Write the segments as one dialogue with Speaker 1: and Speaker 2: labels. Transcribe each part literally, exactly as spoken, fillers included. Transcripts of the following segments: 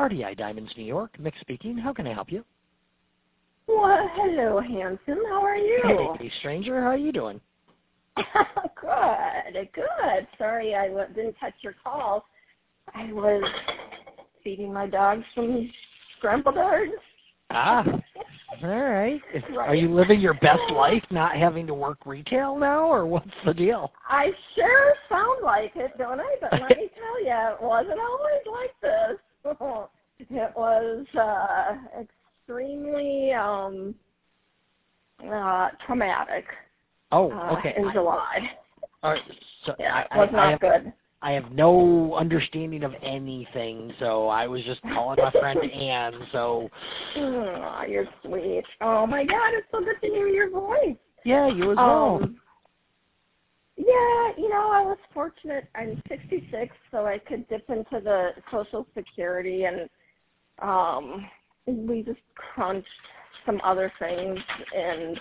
Speaker 1: R D I Diamonds, New York. Mick speaking. How can I help you?
Speaker 2: Well, hello, handsome. How are you?
Speaker 1: Hey, stranger. How are you doing?
Speaker 2: Good, good. Sorry I w- didn't catch your call. I was feeding my dogs some scrambled eggs.
Speaker 1: Ah, all right.
Speaker 2: Right.
Speaker 1: Are you living your best life, not having to work retail now, or what's the deal?
Speaker 2: I sure sound like it, don't I? But let me tell you, it wasn't always like this. It was uh, extremely um, uh, traumatic.
Speaker 1: Oh,
Speaker 2: uh,
Speaker 1: okay.
Speaker 2: In July.
Speaker 1: All right. So
Speaker 2: Yeah,
Speaker 1: I,
Speaker 2: it was
Speaker 1: I,
Speaker 2: not
Speaker 1: I have,
Speaker 2: good.
Speaker 1: I have no understanding of anything, so I was just calling my friend Ann. So.
Speaker 2: Oh, you're sweet. Oh my God, it's so good to hear your voice.
Speaker 1: Yeah, you as
Speaker 2: Um,
Speaker 1: well.
Speaker 2: Yeah, you know, I was fortunate. I'm sixty-six, so I could dip into the Social Security, and um, we just crunched some other things. And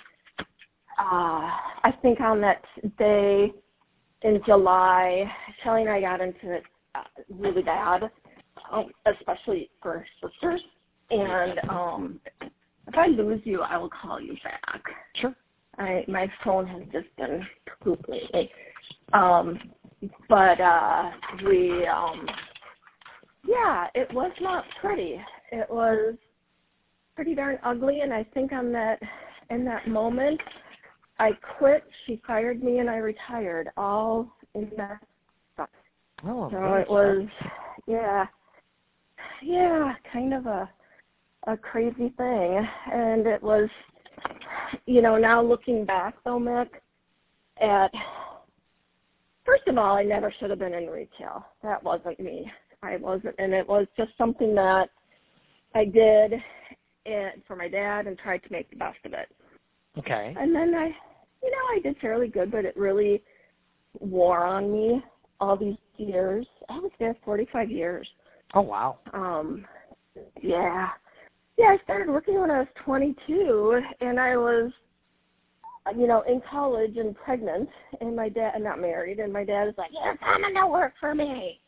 Speaker 2: uh, I think on that day in July, Shelly and I got into it uh, really bad, um, especially for sisters. And um, if I lose you, I will call you back.
Speaker 1: Sure.
Speaker 2: I, my phone has just been poop lately. Um, but uh, we, um, yeah, it was not pretty. It was pretty darn ugly, and I think on that, in that moment, I quit, she fired me, and I retired, all in that stuff.
Speaker 1: Oh,
Speaker 2: so it was, yeah, yeah, kind of a a crazy thing, and it was, you know, now looking back, though, Mick, at, first of all, I never should have been in retail. That wasn't me. I wasn't, and it was just something that I did and for my dad and tried to make the best of it.
Speaker 1: Okay.
Speaker 2: And then I, you know, I did fairly good, but it really wore on me all these years. I was there forty-five years.
Speaker 1: Oh, wow.
Speaker 2: Um, yeah. Yeah, I started working when I was twenty-two, and I was, you know, in college and pregnant, and my dad, and not married, and my dad was like, "You're coming to work for me."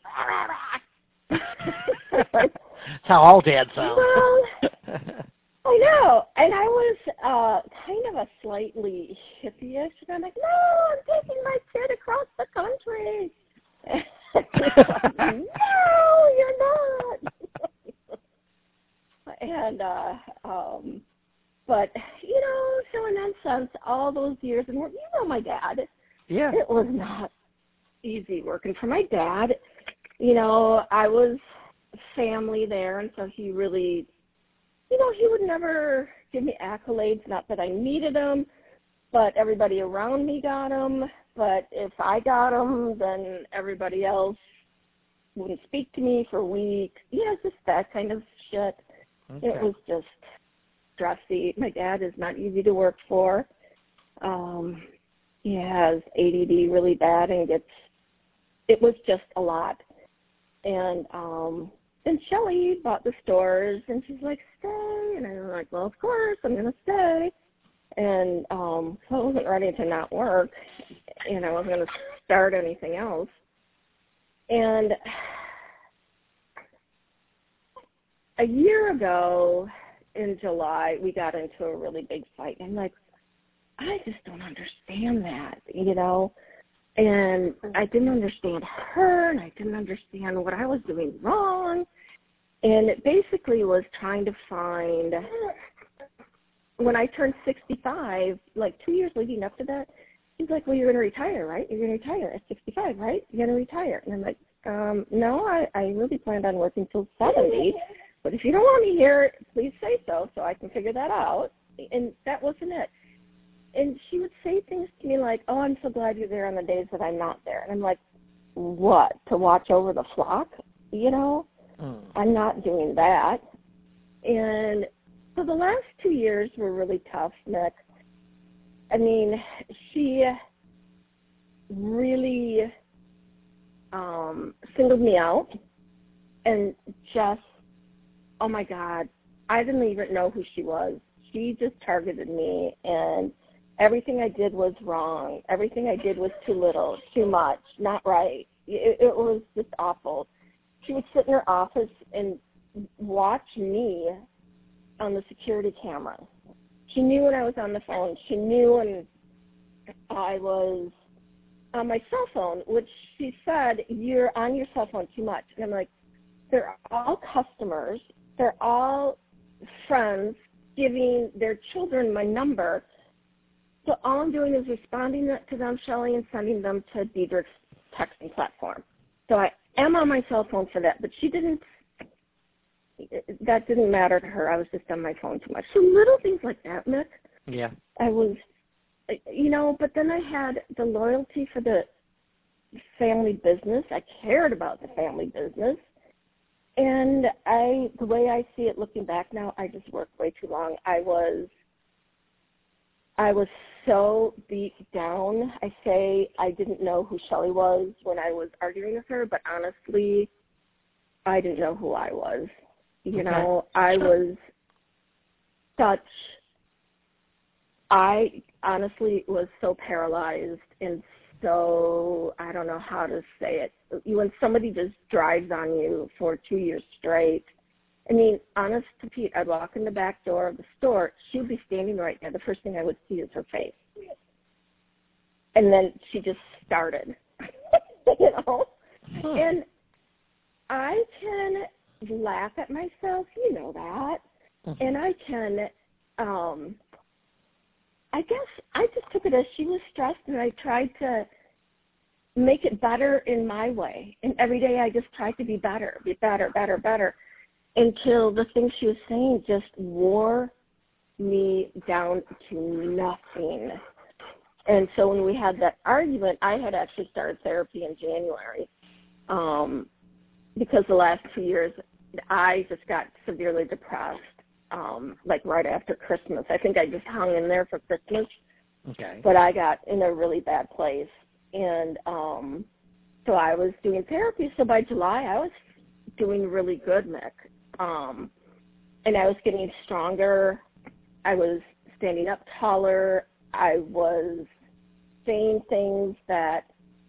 Speaker 1: That's how all dads sound.
Speaker 2: Well, I know, and I was uh, kind of a slightly hippie-ish, and I'm like, "No, I'm taking my kid across the country." Like, no, you're not. And, uh, um, but, you know, so in that sense, all those years, and you know my dad,
Speaker 1: yeah,
Speaker 2: it was not easy working for my dad. You know, I was family there, and so he really, you know, he would never give me accolades, not that I needed them, but everybody around me got them. But if I got them, then everybody else wouldn't speak to me for weeks. Yeah, just that kind of shit.
Speaker 1: okay.
Speaker 2: It was just stressy. My dad is not easy to work for. Um, he has A D D really bad and gets, it was just a lot. And um, then Shelly bought the stores, and she's like, "Stay." And I'm like, "Well, of course, I'm going to stay." And um, so I wasn't ready to not work, and I wasn't going to start anything else. And a year ago in July, we got into a really big fight. And I'm like, I just don't understand that, you know. And I didn't understand her, and I didn't understand what I was doing wrong. And it basically was trying to find, when I turned sixty-five, like two years leading up to that, he's like, "Well, you're going to retire, right? You're going to retire at sixty-five, right? You're going to retire." And I'm like, um, no, I, I really planned on working till seventy. But if you don't want me here, please say so, so I can figure that out. And that wasn't it. And she would say things to me like, "Oh, I'm so glad you're there on the days that I'm not there." And I'm like, what, to watch over the flock? You know, mm. I'm not doing that. And so the last two years were really tough, Nick. I mean, she really um, singled me out and just, oh my God, I didn't even know who she was. She just targeted me, and everything I did was wrong. Everything I did was too little, too much, not right. It, it was just awful. She would sit in her office and watch me on the security cameras. She knew when I was on the phone. She knew when I was on my cell phone, which she said, you're on your cell phone too much. And I'm like, they're all customers. They're all friends giving their children my number. So all I'm doing is responding to them, Shelly, and sending them to Diedrich's texting platform. So I am on my cell phone for that, but she didn't, that didn't matter to her. I was just on my phone too much. So little things like that, Mick.
Speaker 1: Yeah.
Speaker 2: I was, you know, but then I had the loyalty for the family business. I cared about the family business. And I, the way I see it looking back now, I just worked way too long. I was, I was so beat down. I say I didn't know who Shelly was when I was arguing with her, but honestly, I didn't know who I was. You
Speaker 1: okay.
Speaker 2: know, I was such, I honestly was so paralyzed and so, I don't know how to say it. When somebody just drives on you for two years straight, I mean, honest to Pete, I'd walk in the back door of the store. She would be standing right there. The first thing I would see is her face. And then she just started, you know. Huh. And I can laugh at myself, you know that. Mm-hmm. And I can, um, I guess I just took it as she was stressed, and I tried to make it better in my way. And every day I just tried to be better, be better, better, better, until the things she was saying just wore me down to nothing. And so when we had that argument, I had actually started therapy in January um, because the last two years I just got severely depressed. Um, like right after Christmas. I think I just hung in there for Christmas.
Speaker 1: Okay.
Speaker 2: But I got in a really bad place. And um, so I was doing therapy. So by July, I was doing really good, Mick. Um, and I was getting stronger. I was standing up taller. I was saying things that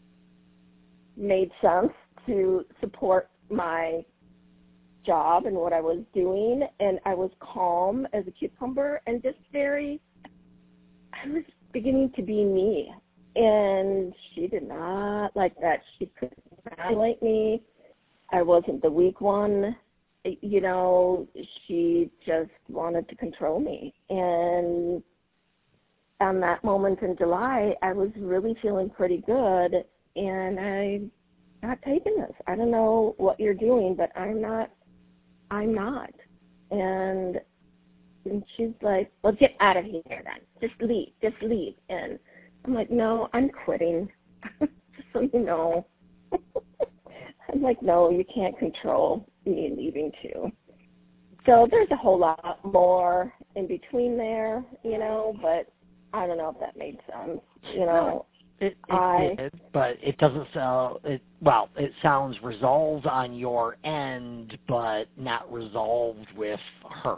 Speaker 2: made sense to support my job and what I was doing, and I was calm as a cucumber and just very, I was beginning to be me, and she did not like that. She could not like me. I wasn't the weak one. You know, she just wanted to control me, and on that moment in July, I was really feeling pretty good, and I'm not taking this. I don't know what you're doing, but I'm not I'm not. And and she's like, well, get out of here then. Just leave. Just leave. And I'm like, no, I'm quitting. Just so you know. I'm like, no, you can't control me leaving too. So there's a whole lot more in between there, you know, but I don't know if that made sense. You know,
Speaker 1: It, it
Speaker 2: I,
Speaker 1: did, but it doesn't sound, it, well, it sounds resolved on your end, but not resolved with her.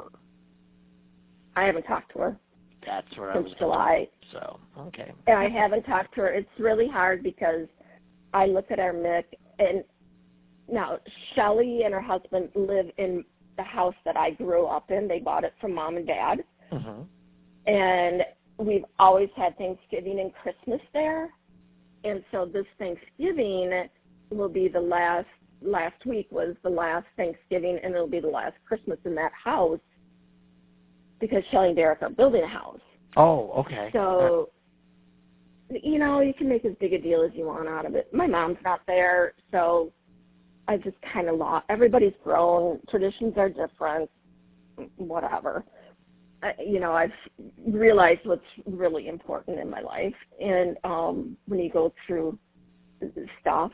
Speaker 2: I haven't talked to her.
Speaker 1: That's what I
Speaker 2: since
Speaker 1: was
Speaker 2: July.
Speaker 1: So, okay.
Speaker 2: I haven't talked to her. It's really hard because I look at our Mick, and now Shelly and her husband live in the house that I grew up in. They bought it from Mom and Dad.
Speaker 1: Mm-hmm.
Speaker 2: And we've always had Thanksgiving and Christmas there. And so this Thanksgiving will be the last, last week was the last Thanksgiving, and it'll be the last Christmas in that house because Shelly and Derek are building a house.
Speaker 1: Oh, okay.
Speaker 2: So, uh, you know, you can make as big a deal as you want out of it. My mom's not there, so I just kind of lost. Everybody's grown. Traditions are different, whatever. You know, I've realized what's really important in my life. And um, when you go through stuff,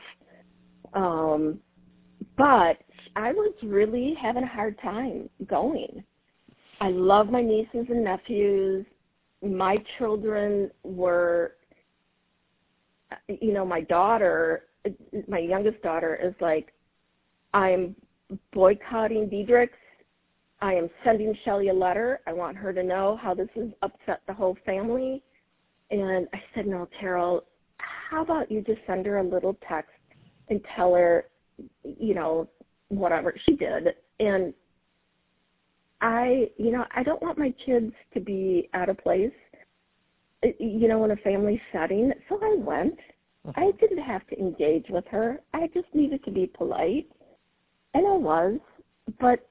Speaker 2: um, but I was really having a hard time going. I love my nieces and nephews. My children were, you know, my daughter, my youngest daughter is like, I'm boycotting Diedrich's. I am sending Shelly a letter. I want her to know how this has upset the whole family. And I said, no, Carol, how about you just send her a little text and tell her, you know, whatever. She did. And I, you know, I don't want my kids to be out of place, you know, in a family setting. So I went. Mm-hmm. I didn't have to engage with her. I just needed to be polite, and I was. But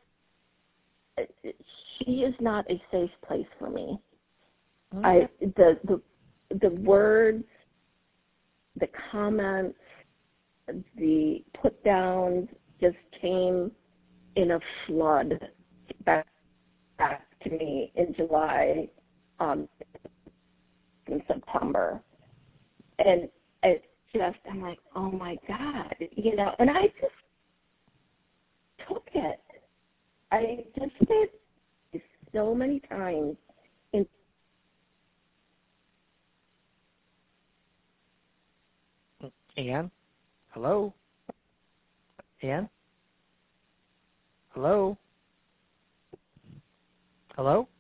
Speaker 2: she is not a safe place for me. Okay. I the the the words, the comments, the put downs just came in a flood back, back to me in July, um, in September. And it's just, I'm like, oh my God, you know, and I just took it. I just did so many times. In
Speaker 1: Ann? Hello? Ann? Hello? Hello?